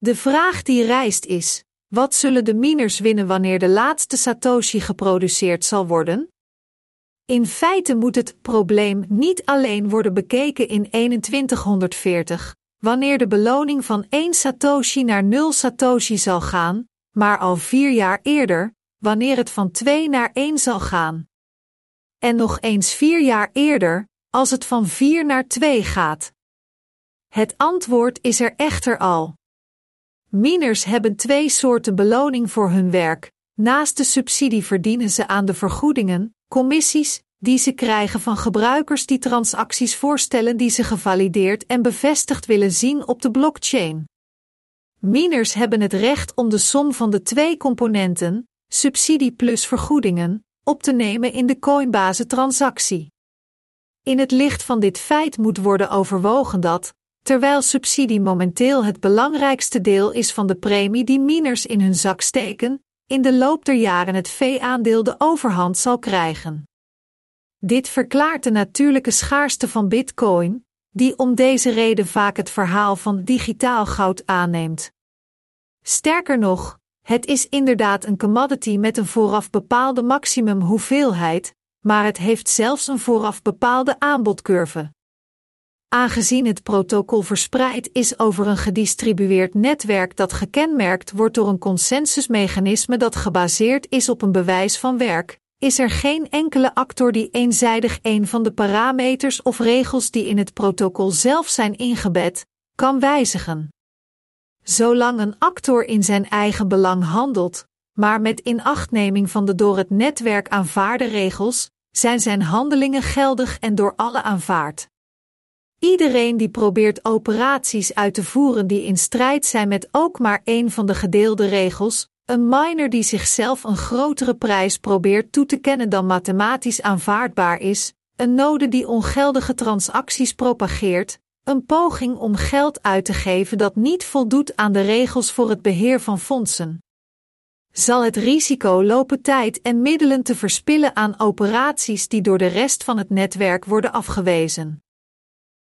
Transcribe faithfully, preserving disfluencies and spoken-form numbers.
De vraag die rijst is: wat zullen de miners winnen wanneer de laatste Satoshi geproduceerd zal worden? In feite moet het probleem niet alleen worden bekeken in eenentwintighonderdveertig, wanneer de beloning van één Satoshi naar nul Satoshi zal gaan, maar al vier jaar eerder, wanneer het van twee naar één zal gaan. En nog eens vier jaar eerder, als het van vier naar twee gaat. Het antwoord is er echter al. Miners hebben twee soorten beloning voor hun werk. Naast de subsidie verdienen ze aan de vergoedingen, commissies, die ze krijgen van gebruikers die transacties voorstellen die ze gevalideerd en bevestigd willen zien op de blockchain. Miners hebben het recht om de som van de twee componenten, subsidie plus vergoedingen, op te nemen in de Coinbase-transactie. In het licht van dit feit moet worden overwogen dat, terwijl subsidie momenteel het belangrijkste deel is van de premie die miners in hun zak steken, in de loop der jaren het vee-aandeel de overhand zal krijgen. Dit verklaart de natuurlijke schaarste van Bitcoin, die om deze reden vaak het verhaal van digitaal goud aanneemt. Sterker nog, het is inderdaad een commodity met een vooraf bepaalde maximum hoeveelheid, maar het heeft zelfs een vooraf bepaalde aanbodcurve. Aangezien het protocol verspreid is over een gedistribueerd netwerk dat gekenmerkt wordt door een consensusmechanisme dat gebaseerd is op een bewijs van werk, is er geen enkele actor die eenzijdig een van de parameters of regels die in het protocol zelf zijn ingebed, kan wijzigen. Zolang een actor in zijn eigen belang handelt, maar met inachtneming van de door het netwerk aanvaarde regels, zijn zijn handelingen geldig en door alle aanvaard. Iedereen die probeert operaties uit te voeren die in strijd zijn met ook maar één van de gedeelde regels, een miner die zichzelf een grotere prijs probeert toe te kennen dan mathematisch aanvaardbaar is, een node die ongeldige transacties propageert, een poging om geld uit te geven dat niet voldoet aan de regels voor het beheer van fondsen, zal het risico lopen tijd en middelen te verspillen aan operaties die door de rest van het netwerk worden afgewezen.